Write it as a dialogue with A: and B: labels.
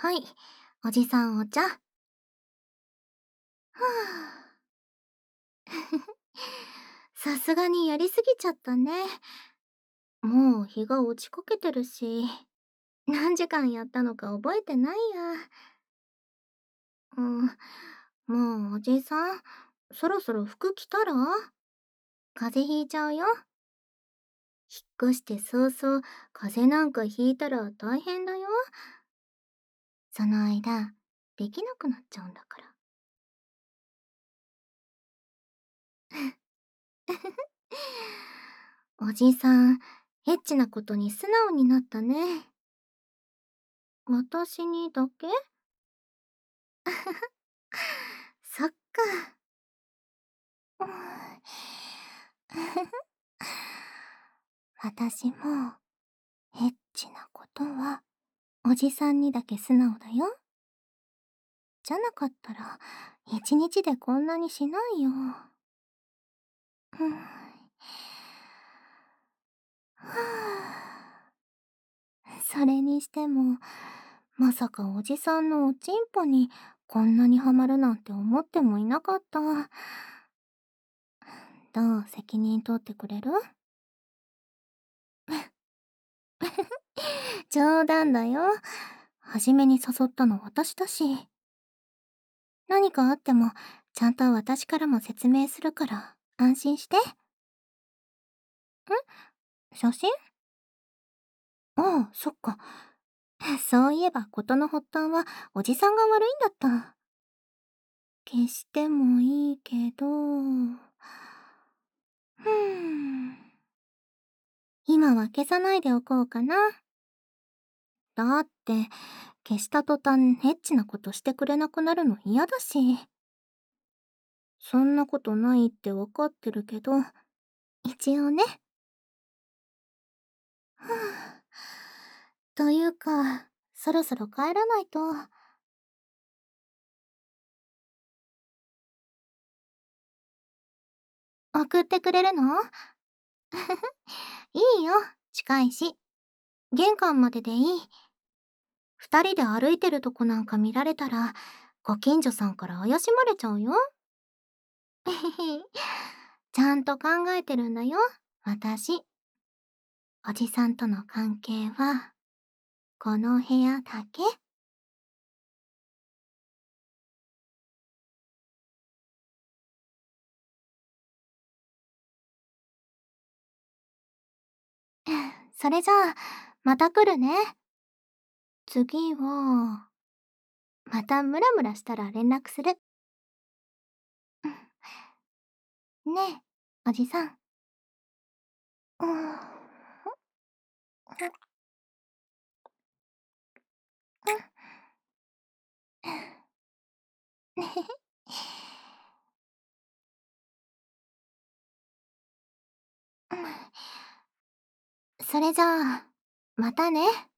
A: はい。おじさんお茶。はぁ。さすがにやりすぎちゃったね。もう日が落ちこけてるし、何時間やったのか覚えてないや。うん、もうおじさん、そろそろ服着たら？風邪ひいちゃうよ。引っ越して早々、風邪なんかひいたら大変だよ。その間、できなくなっちゃうんだから。おじさん、エッチなことに素直になったね。私にだけ？そっか。うん私も、エッチなことは、おじさんにだけ素直だよ。じゃなかったら、一日でこんなにしないよ。うん。はあ、それにしても、まさかおじさんのおちんぽにこんなにハマるなんて思ってもいなかった。どう責任取ってくれる？冗談だよ。初めに誘ったの私だし。何かあっても、ちゃんと私からも説明するから、安心して。写真？ああ、そっか。そういえば事の発端はおじさんが悪いんだった。消してもいいけど、今は消さないでおこうかな。だって、消した途端エッチなことしてくれなくなるの嫌だし。そんなことないってわかってるけど、一応ね。はあ、というか、そろそろ帰らないと。送ってくれるの？いいよ、近いし。玄関まででいい。二人で歩いてるとこなんか見られたら、ご近所さんから怪しまれちゃうよ。ちゃんと考えてるんだよ、私。おじさんとの関係は、この部屋だけ。それじゃあ、また来るね。次は、またムラムラしたら連絡する。ねえ、おじさん。うん。それじゃあ、またね。